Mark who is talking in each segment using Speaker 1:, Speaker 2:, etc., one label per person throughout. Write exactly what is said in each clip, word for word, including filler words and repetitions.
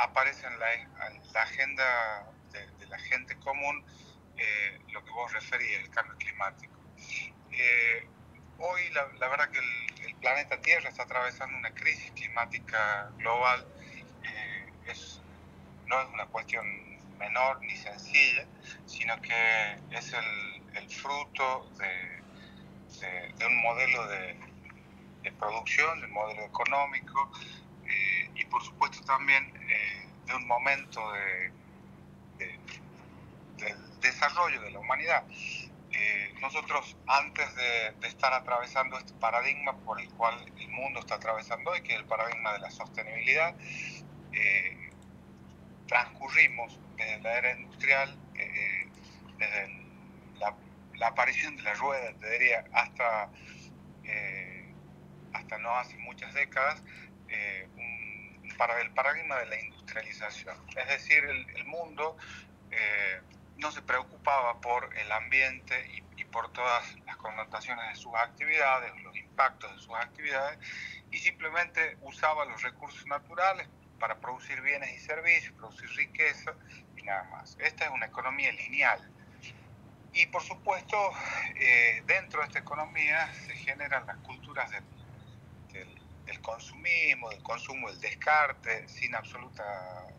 Speaker 1: aparece en la, en la agenda de, de la gente común eh, lo que vos referís, el cambio climático. Eh, hoy la, la verdad que el, el planeta Tierra está atravesando una crisis climática global. Eh, es, no es una cuestión menor ni sencilla, sino que es el, el fruto de, de, de un modelo de, de producción, de un modelo económico eh, y por supuesto también eh, de un momento de, de, del desarrollo de la humanidad. Eh, nosotros, antes de, de estar atravesando este paradigma por el cual el mundo está atravesando hoy, que es el paradigma de la sostenibilidad, eh, transcurrimos desde la era industrial, eh, desde la, la aparición de la rueda, te diría, hasta, eh, hasta no hace muchas décadas, eh, un, para el paradigma de la industrialización. Es decir, el, el mundo eh, no se preocupaba por el ambiente y, y por todas las connotaciones de sus actividades, los impactos de sus actividades, y simplemente usaba los recursos naturales para producir bienes y servicios, producir riqueza y nada más. Esta es una economía lineal. Y por supuesto, eh, dentro de esta economía se generan las culturas del, del, del consumismo, del consumo, del descarte, sin absolutamente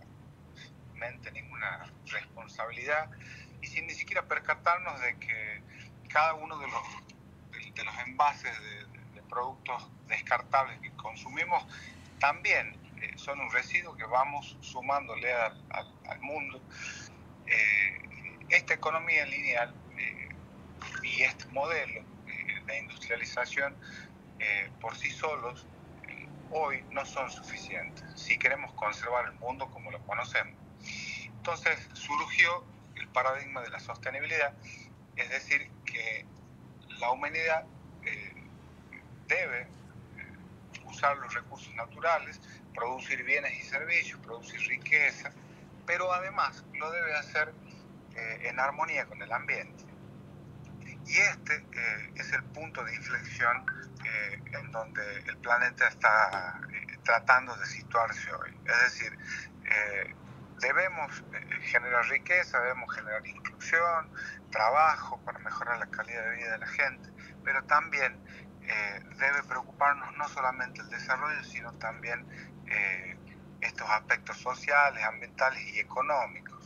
Speaker 1: ninguna responsabilidad y sin ni siquiera percatarnos de que cada uno de los, de, de los envases de, de, de productos descartables que consumimos también eh, son un residuo que vamos sumándole al, al, al mundo. Eh, esta economía lineal eh, y este modelo eh, de industrialización eh, por sí solos eh, hoy no son suficientes si queremos conservar el mundo como lo conocemos. Entonces surgió el paradigma de la sostenibilidad, es decir, que la humanidad eh, debe eh, usar los recursos naturales, producir bienes y servicios, producir riqueza, pero además lo debe hacer eh, en armonía con el ambiente. Y este eh, es el punto de inflexión eh, en donde el planeta está eh, tratando de situarse hoy. Es decir, eh, debemos eh, generar riqueza, debemos generar inclusión, trabajo para mejorar la calidad de vida de la gente, pero también eh, debe preocuparnos no solamente el desarrollo, sino también eh, estos aspectos sociales, ambientales y económicos.